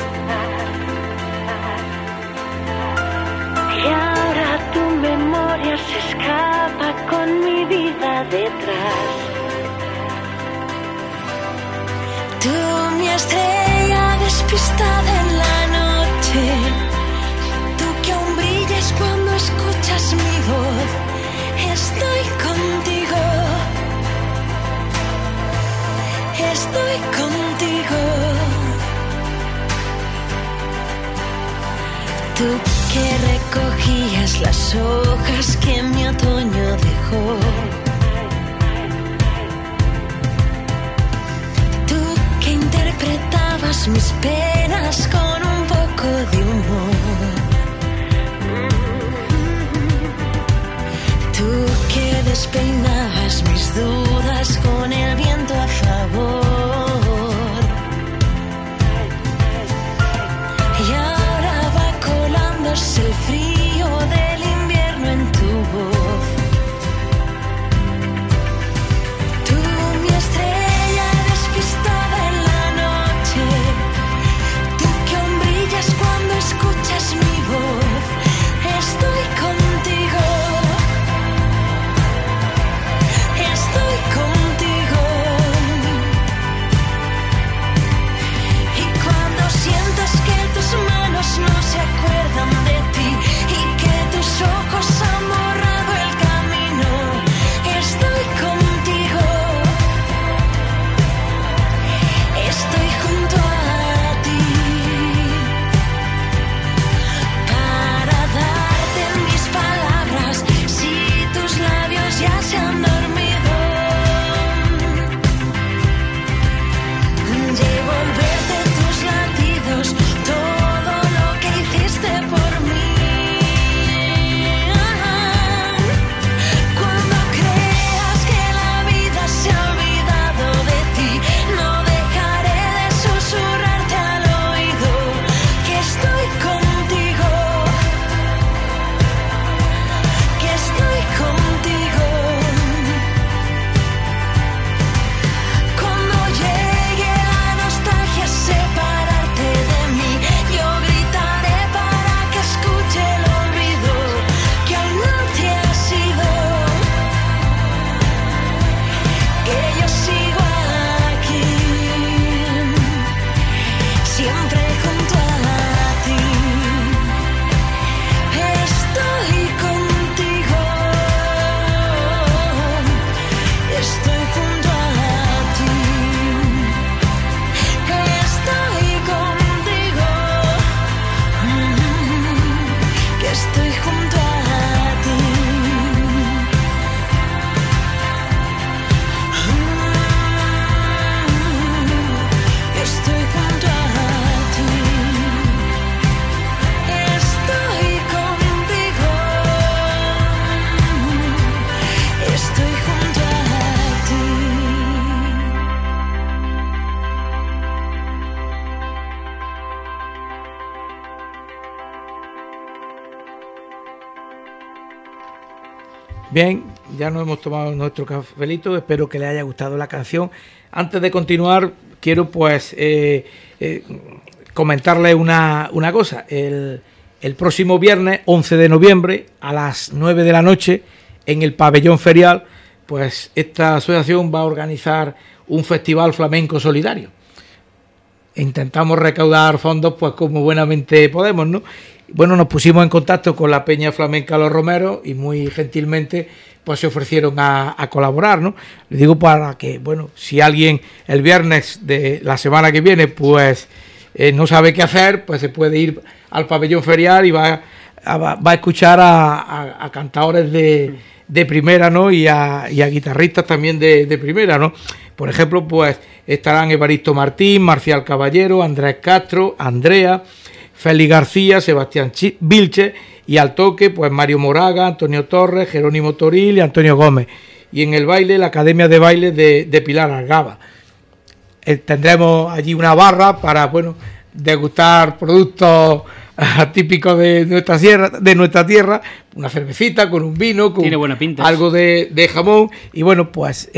Speaker 6: Y ahora tu memoria se escapa con mi vida detrás.
Speaker 7: Tú, mi estrella despistada en la noche, tú que aún brillas cuando escuchas mi voz, estoy contigo, estoy contigo. Tú que recogías las hojas que mi otoño dejó, interpretabas mis penas con un poco de humor. Tú que despeinabas mis dudas con el viento a favor. Y ahora va colándose el frío del invierno en tu voz. Tú, mi estrella despistada en la noche, tú que aún brillas cuando escuchas mi voz, estoy contigo, estoy contigo. Y cuando sientas que tus manos no se acuerdan de ti y que tus ojos han borrado el camino, estoy contigo, estoy junto a ti para darte mis palabras si tus labios ya se han dormido. Devolverte tus latidos, todo lo que hiciste por mí. Cuando creas que la vida se ha olvidado de ti, no dejaré de susurrarte al oído que estoy contigo, que estoy contigo. Cuando llegue la nostalgia a separarte de mí, yo gritaré para que escuche el olvido que aún no te has ido, que yo sigo aquí, siempre junto a ti. Estoy contigo, estoy junto a ti, estoy contigo, que estoy junto a ti. Estoy junto a ti, estoy contigo, estoy junto a ti.
Speaker 3: Bien, ya nos hemos tomado nuestro cafelito, espero que les haya gustado la canción. Antes de continuar, quiero pues comentarles una cosa. El próximo viernes, 11 de noviembre, a las 9 de la noche, en el pabellón ferial, pues esta asociación va a organizar un festival flamenco solidario. Intentamos recaudar fondos pues como buenamente podemos, ¿no? Bueno, nos pusimos en contacto con la Peña Flamenca Los Romeros y muy gentilmente pues se ofrecieron a colaborar, ¿no? Le digo para que, bueno, si alguien el viernes de la semana que viene pues no sabe qué hacer, pues se puede ir al pabellón ferial y va a escuchar a cantadores de primera, ¿no? Y a guitarristas también de primera, ¿no? Por ejemplo, pues estarán Evaristo Martín, Marcial Caballero, Andrés Castro, Andrea, Félix García, Sebastián Vilche, y al toque, pues Mario Moraga, Antonio Torres, Jerónimo Toril y Antonio Gómez. Y en el baile, la Academia de Baile de Pilar Argaba. Tendremos allí una barra para, bueno, degustar productos típico de nuestra tierra, una cervecita con un vino, con
Speaker 4: tiene buena pinta,
Speaker 3: algo de jamón, y bueno, pues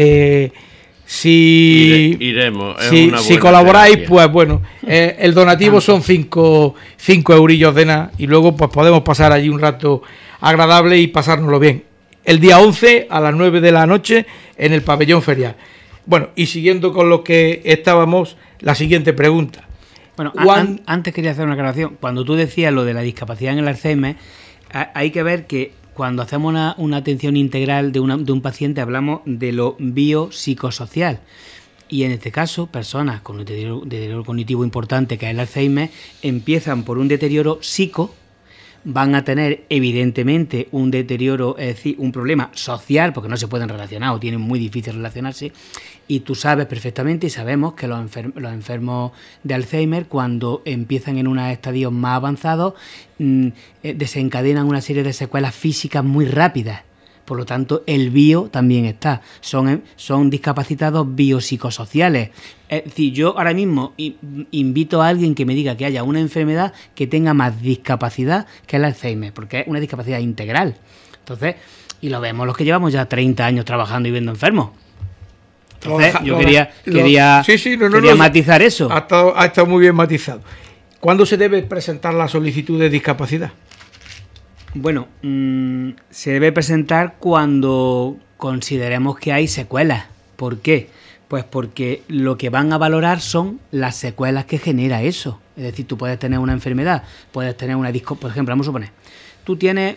Speaker 5: iremos,
Speaker 3: si colaboráis, terapia. Pues bueno, el donativo son 5 eurillos de nada, y luego pues podemos pasar allí un rato agradable y pasárnoslo bien. El día 11 a las 9 de la noche en el pabellón ferial. Bueno, y siguiendo con lo que estábamos, la siguiente pregunta.
Speaker 4: Bueno, antes quería hacer una aclaración. Cuando tú decías lo de la discapacidad en el Alzheimer, hay que ver que cuando hacemos una atención integral de un paciente hablamos de lo biopsicosocial. Y en este caso, personas con un deterioro cognitivo importante, que es el Alzheimer, empiezan por un deterioro psico, van a tener evidentemente un deterioro, es decir, un problema social, porque no se pueden relacionar o tienen muy difícil relacionarse, y tú sabes perfectamente y sabemos que los enfermos de Alzheimer, cuando empiezan en unos estadios más avanzados, desencadenan una serie de secuelas físicas muy rápidas. Por lo tanto, el bio también está. Son discapacitados biopsicosociales. Es decir, yo ahora mismo invito a alguien que me diga que haya una enfermedad que tenga más discapacidad que el Alzheimer, porque es una discapacidad integral. Entonces, y lo vemos los que llevamos ya 30 años trabajando y viendo enfermos. Entonces, yo quería matizar eso.
Speaker 3: Ha estado muy bien matizado. ¿Cuándo se debe presentar la solicitud de discapacidad?
Speaker 4: Bueno, se debe presentar cuando consideremos que hay secuelas. ¿Por qué? Pues porque lo que van a valorar son las secuelas que genera eso. Es decir, tú puedes tener una enfermedad, puedes tener una por ejemplo, vamos a suponer, tú tienes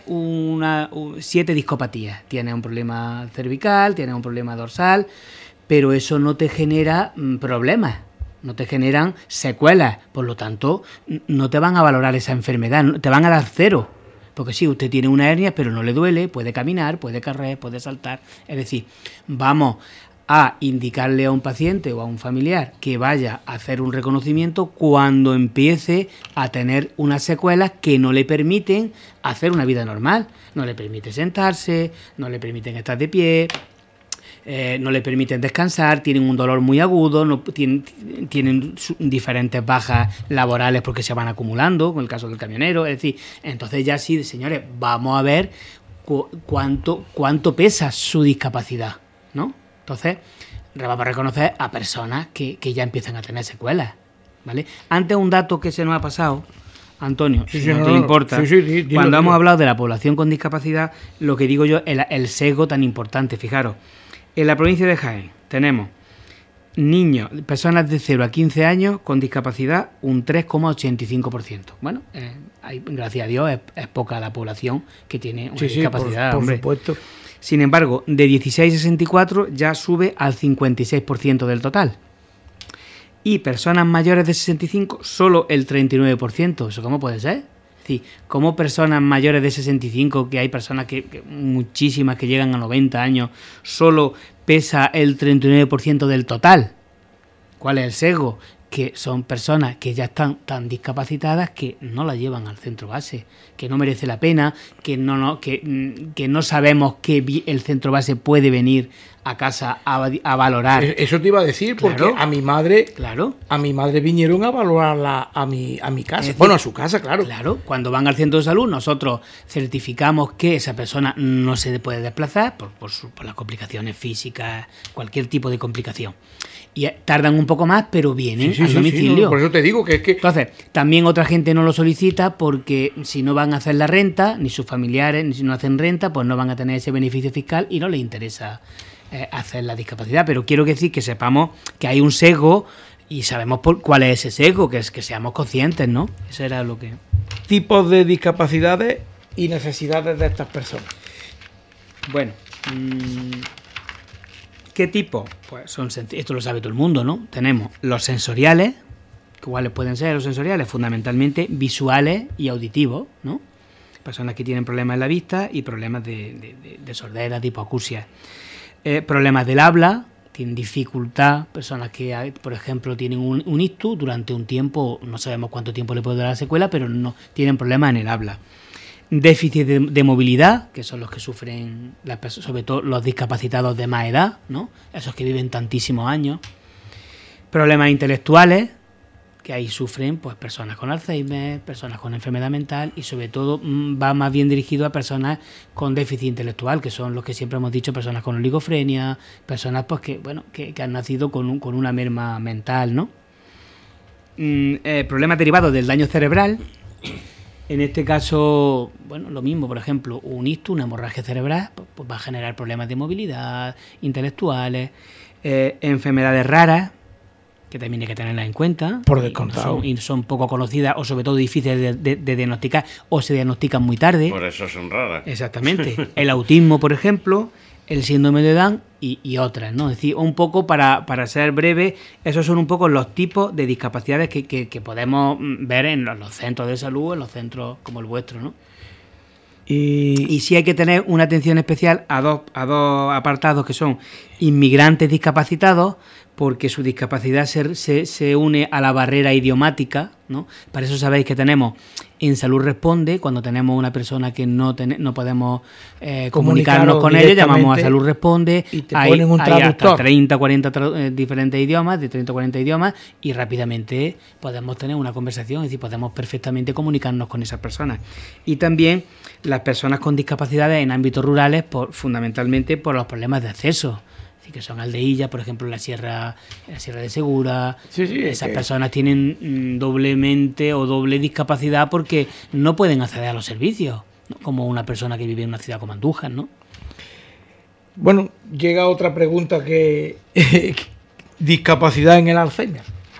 Speaker 4: 7 discopatías, tienes un problema cervical, tienes un problema dorsal, pero eso no te genera problemas. No te generan secuelas, por lo tanto, no te van a valorar esa enfermedad, te van a dar 0. Porque sí, usted tiene una hernia, pero no le duele, puede caminar, puede correr, puede saltar. Es decir, vamos a indicarle a un paciente o a un familiar que vaya a hacer un reconocimiento cuando empiece a tener unas secuelas que no le permiten hacer una vida normal. No le permite sentarse, no le permiten estar de pie, no le permiten descansar, tienen un dolor muy agudo, tienen diferentes bajas laborales porque se van acumulando, con el caso del camionero. Es decir, entonces ya sí, señores, vamos a ver cuánto pesa su discapacidad, ¿no? Entonces, vamos a reconocer a personas que ya empiezan a tener secuelas, ¿vale? Antes, un dato que se nos ha pasado, Antonio, si no te importa, cuando hemos hablado de la población con discapacidad, lo que digo yo, el sesgo tan importante, fijaros. En la provincia de Jaén tenemos niños, personas de 0 a 15 años con discapacidad, un 3,85%. Bueno, gracias a Dios es poca la población que tiene una discapacidad.
Speaker 3: Por supuesto.
Speaker 4: Sin embargo, de 16 a 64 ya sube al 56% del total. Y personas mayores de 65, solo el 39%. ¿Eso cómo puede ser? Es decir, como personas mayores de 65, que hay personas muchísimas que llegan a 90 años, solo pesa el 39% del total. ¿Cuál es el sesgo? Que son personas que ya están tan discapacitadas que no la llevan al centro base, que no merece la pena, que no sabemos que el centro base puede venir a casa a valorar.
Speaker 3: Eso te iba a decir, porque claro, a mi madre vinieron a valorarla a mi casa. Decir, bueno, a su casa, claro.
Speaker 4: Claro, cuando van al centro de salud, nosotros certificamos que esa persona no se puede desplazar por las complicaciones físicas, cualquier tipo de complicación. Y tardan un poco más, pero vienen al domicilio.
Speaker 3: No, por eso te digo que es que...
Speaker 4: Entonces, también otra gente no lo solicita porque si no van a hacer la renta, ni sus familiares, ni si no hacen renta, pues no van a tener ese beneficio fiscal y no les interesa hacer la discapacidad. Pero quiero decir que sepamos que hay un sesgo y sabemos cuál es ese sesgo, que es que seamos conscientes, ¿no? Eso era lo que...
Speaker 3: Tipos de discapacidades y necesidades de estas personas.
Speaker 4: Bueno... ¿Qué tipo? Pues son esto lo sabe todo el mundo, ¿no? Tenemos los sensoriales, ¿cuáles pueden ser los sensoriales? Fundamentalmente visuales y auditivos, ¿no? Personas que tienen problemas en la vista y problemas de sordera, tipo acusia. Problemas del habla, tienen dificultad, personas que, por ejemplo, tienen un ictus durante un tiempo, no sabemos cuánto tiempo le puede dar la secuela, pero no tienen problemas en el habla. Déficit de movilidad, que son los que sufren, sobre todo los discapacitados de más edad, ¿no? Esos que viven tantísimos años. Problemas intelectuales, que ahí sufren pues personas con Alzheimer, personas con enfermedad mental y sobre todo va más bien dirigido a personas con déficit intelectual, que son los que siempre hemos dicho, personas con oligofrenia, personas pues que han nacido con una merma mental, ¿no? Problemas derivados del daño cerebral. En este caso, bueno, lo mismo, por ejemplo, un ictus, una hemorragia cerebral, pues va a generar problemas de movilidad, intelectuales, enfermedades raras, que también hay que tenerlas en cuenta.
Speaker 3: Por descontado.
Speaker 4: Y son poco conocidas o sobre todo difíciles de diagnosticar o se diagnostican muy tarde.
Speaker 5: Por eso son raras.
Speaker 4: Exactamente. El autismo, por ejemplo, el síndrome de Down y otras, ¿no? Es decir, un poco para ser breve, esos son un poco los tipos de discapacidades que podemos ver en los centros de salud, en los centros como el vuestro, ¿no? Y sí hay que tener una atención especial a dos apartados que son inmigrantes discapacitados, porque su discapacidad se une a la barrera idiomática, ¿no? Para eso sabéis que tenemos en Salud Responde, cuando tenemos una persona que no podemos comunicarnos con ella, llamamos a Salud Responde,
Speaker 3: y te ponen un traductor.
Speaker 4: Hasta 30 o 40 diferentes idiomas, de 30 o 40 idiomas, y rápidamente podemos tener una conversación, es decir, podemos perfectamente comunicarnos con esas personas. Y también las personas con discapacidades en ámbitos rurales, fundamentalmente por los problemas de acceso. Que son aldeillas, por ejemplo, la Sierra de Segura.
Speaker 3: Sí,
Speaker 4: esas personas tienen doblemente o doble discapacidad porque no pueden acceder a los servicios, ¿no? Como una persona que vive en una ciudad como Andújar, ¿no?
Speaker 3: Bueno, llega otra pregunta que discapacidad en el Alzheimer.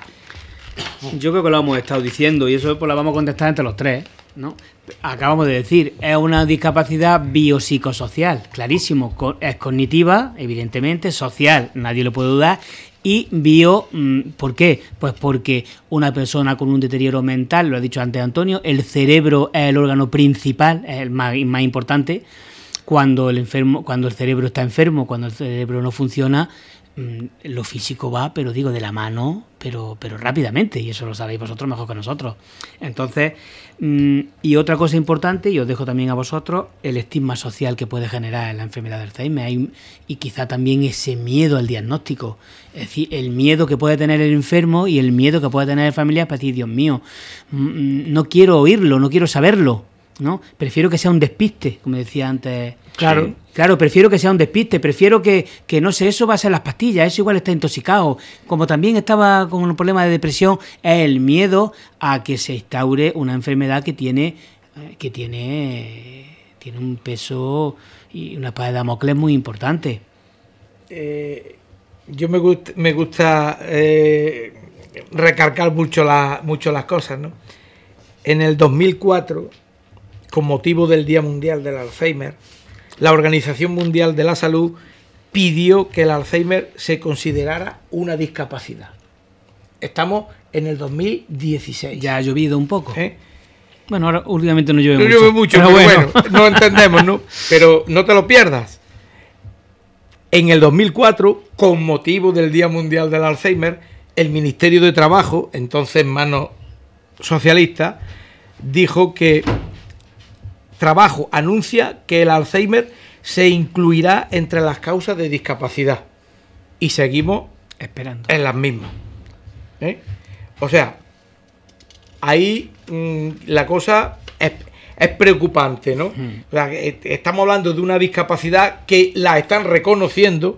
Speaker 4: Yo creo que lo hemos estado diciendo y eso pues la vamos a contestar entre los tres, ¿no? Acabamos de decir, es una discapacidad biopsicosocial, clarísimo, es cognitiva, evidentemente, social, nadie lo puede dudar, y ¿por qué? Pues porque una persona con un deterioro mental, lo ha dicho antes Antonio, el cerebro es el órgano principal, es el más importante. Cuando el cerebro está enfermo, cuando el cerebro no funciona, lo físico va, pero digo, de la mano, pero rápidamente, y eso lo sabéis vosotros mejor que nosotros. Entonces, y otra cosa importante, y os dejo también a vosotros, el estigma social que puede generar la enfermedad de Alzheimer, y quizá también ese miedo al diagnóstico, es decir, el miedo que puede tener el enfermo y el miedo que puede tener el familiar para decir, Dios mío, no quiero oírlo, no quiero saberlo, ¿no? Prefiero que sea un despiste, como decía antes. Claro, prefiero que sea un despiste, prefiero que no sé, eso va a ser las pastillas, eso igual está intoxicado. Como también estaba con un problema de depresión, es el miedo a que se instaure una enfermedad que tiene un peso y una espada de Damocles muy importante.
Speaker 3: Yo me gusta recalcar mucho las cosas, ¿no? En el 2004, con motivo del Día Mundial del Alzheimer, la Organización Mundial de la Salud pidió que el Alzheimer se considerara una discapacidad. Estamos en el 2016.
Speaker 4: Ya ha llovido un poco. Bueno, ahora últimamente no llueve mucho.
Speaker 3: No llueve mucho, pero bueno, no entendemos, ¿no? Pero no te lo pierdas. En el 2004, con motivo del Día Mundial del Alzheimer, el Ministerio de Trabajo, entonces en manos socialistas, dijo que Trabajo anuncia que el Alzheimer se incluirá entre las causas de discapacidad. Y seguimos
Speaker 4: esperando
Speaker 3: en las mismas. O sea, ahí la cosa es preocupante, ¿no? O sea, estamos hablando de una discapacidad que la están reconociendo,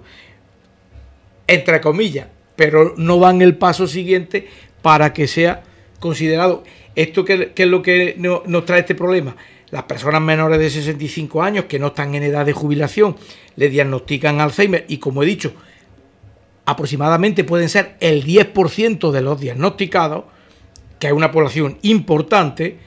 Speaker 3: entre comillas, pero no van el paso siguiente para que sea considerado. ¿Esto qué es lo que nos trae este problema? Las personas menores de 65 años que no están en edad de jubilación le diagnostican Alzheimer y, como he dicho, aproximadamente pueden ser el 10% de los diagnosticados, que es una población importante,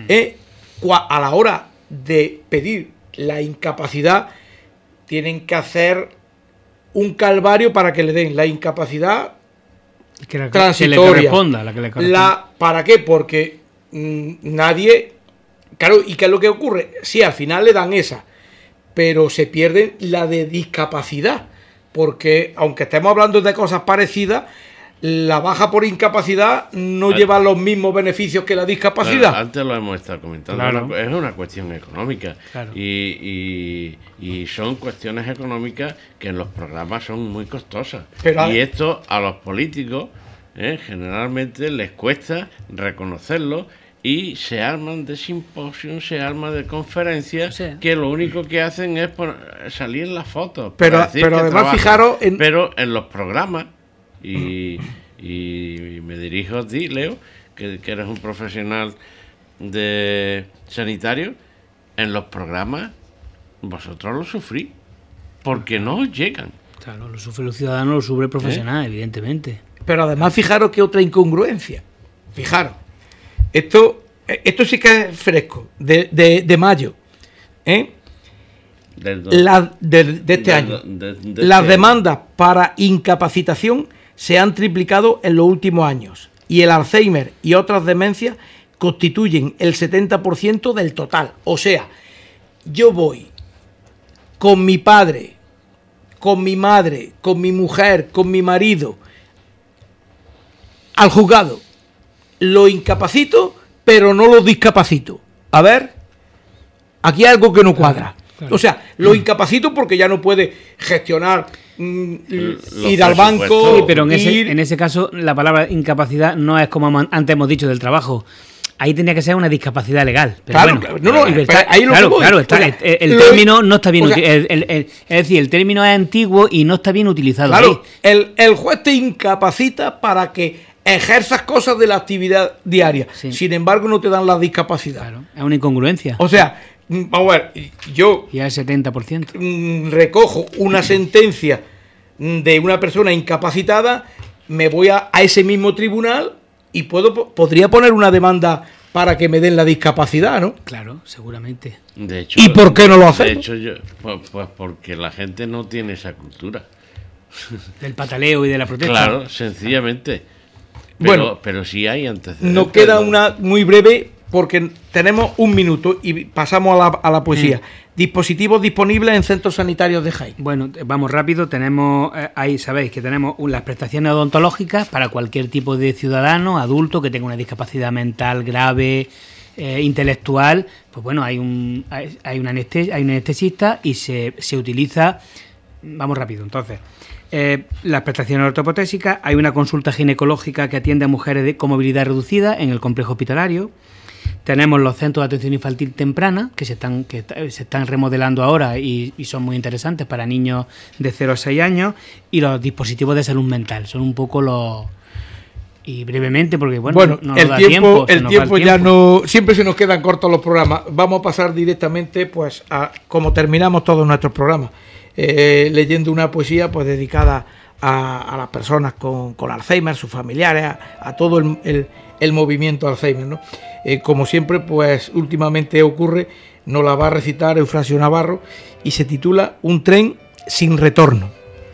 Speaker 3: a la hora de pedir la incapacidad tienen que hacer un calvario para que le den la incapacidad transitoria.
Speaker 4: La que le corresponda.
Speaker 3: ¿Para qué? Porque nadie... Claro, ¿y qué es lo que ocurre? Sí, al final le dan esa, pero se pierde la de discapacidad, porque aunque estemos hablando de cosas parecidas, la baja por incapacidad no lleva los mismos beneficios que la discapacidad.
Speaker 5: Claro, antes lo hemos estado comentando, claro. Es una cuestión económica, claro. y son cuestiones económicas que en los programas son muy costosas. Y esto a los políticos generalmente les cuesta reconocerlo y se arman de simposios, se arman de conferencias, sí, que lo único que hacen es salir en las fotos.
Speaker 3: Pero además, trabajan. Fijaros...
Speaker 5: Pero en los programas, y me dirijo a ti, Leo, que eres un profesional de sanitario, en los programas vosotros lo sufrís, porque no os llegan.
Speaker 4: Claro, lo sufre el ciudadano, lo sufre el profesional, evidentemente.
Speaker 3: Pero además, fijaros que otra incongruencia. Fijaros, esto sí que es fresco, de mayo, de este año. Las demandas para incapacitación se han triplicado en los últimos años, y el Alzheimer y otras demencias constituyen el 70% del total. O sea, yo voy con mi padre, con mi madre, con mi mujer, con mi marido al juzgado, lo incapacito, pero no lo discapacito. A ver, aquí hay algo que no cuadra. Claro. O sea, lo incapacito porque ya no puede gestionar, ir al banco.
Speaker 4: Sí, pero en ese caso la palabra incapacidad no es como antes hemos dicho del trabajo. Ahí tenía que ser una discapacidad legal. Pero
Speaker 3: claro,
Speaker 4: bueno,
Speaker 3: no, ahí
Speaker 4: claro, está, el término no está bien utilizado. Es decir, el término es antiguo y no está bien utilizado.
Speaker 3: Claro, el juez te incapacita para que ejerzas cosas de la actividad diaria. Sí. Sin embargo, no te dan la discapacidad.
Speaker 4: Claro, es una incongruencia.
Speaker 3: O sea, vamos a ver, yo...
Speaker 4: Y al 70%.
Speaker 3: Recojo una sentencia de una persona incapacitada, me voy a ese mismo tribunal y podría poner una demanda para que me den la discapacidad, ¿no?
Speaker 4: Claro, seguramente.
Speaker 5: De hecho,
Speaker 3: ¿y por qué no lo hacen?
Speaker 5: De hecho, pues porque la gente no tiene esa cultura.
Speaker 4: Del pataleo y de la protesta.
Speaker 5: Claro, sencillamente. Pero sí hay antecedentes.
Speaker 3: Nos queda una muy breve, porque tenemos un minuto y pasamos a la poesía. Dispositivos disponibles en centros sanitarios de Jaén.
Speaker 4: Bueno, vamos rápido. Tenemos, ahí sabéis que tenemos las prestaciones odontológicas para cualquier tipo de ciudadano, adulto, que tenga una discapacidad mental grave, intelectual. Pues bueno, hay un anestesista y se utiliza. Vamos rápido, entonces. Las prestaciones ortopotésicas, hay una consulta ginecológica que atiende a mujeres con movilidad reducida en el complejo hospitalario. Tenemos los centros de atención infantil temprana que se están remodelando ahora y son muy interesantes para niños de 0 a 6 años, y los dispositivos de salud mental son un poco los... Y brevemente, porque bueno no
Speaker 3: el tiempo ya no, siempre se nos quedan cortos los programas. Vamos a pasar directamente pues a como terminamos todos nuestros programas, leyendo una poesía pues dedicada a las personas con Alzheimer, sus familiares, a todo el movimiento Alzheimer, ¿no? Como siempre, pues últimamente ocurre, nos la va a recitar Eufrasio Navarro y se titula Un tren sin retorno.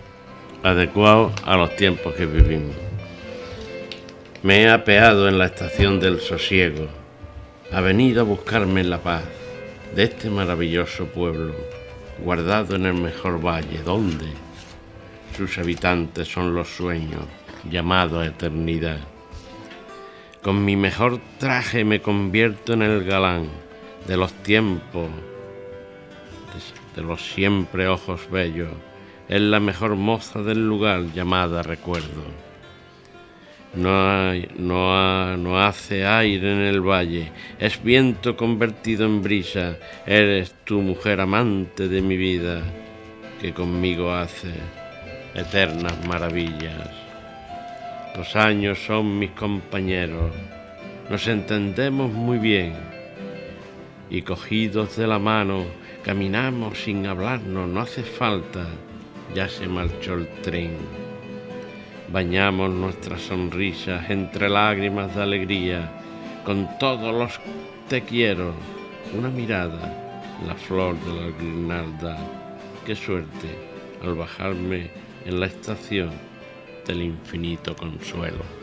Speaker 5: Adecuado a los tiempos que vivimos. Me he apeado en la estación del sosiego, ha venido a buscarme la paz de este maravilloso pueblo, guardado en el mejor valle, donde sus habitantes son los sueños, llamados a eternidad. Con mi mejor traje me convierto en el galán de los tiempos, de los siempre ojos bellos, es la mejor moza del lugar llamada recuerdo. No hace aire en el valle, es viento convertido en brisa, eres tu mujer amante de mi vida, que conmigo hace eternas maravillas. Los años son mis compañeros, nos entendemos muy bien, y cogidos de la mano caminamos sin hablarnos, no hace falta, ya se marchó el tren. Bañamos nuestras sonrisas entre lágrimas de alegría, con todos los te quiero, una mirada, la flor de la guirnalda. Qué suerte al bajarme en la estación del infinito consuelo.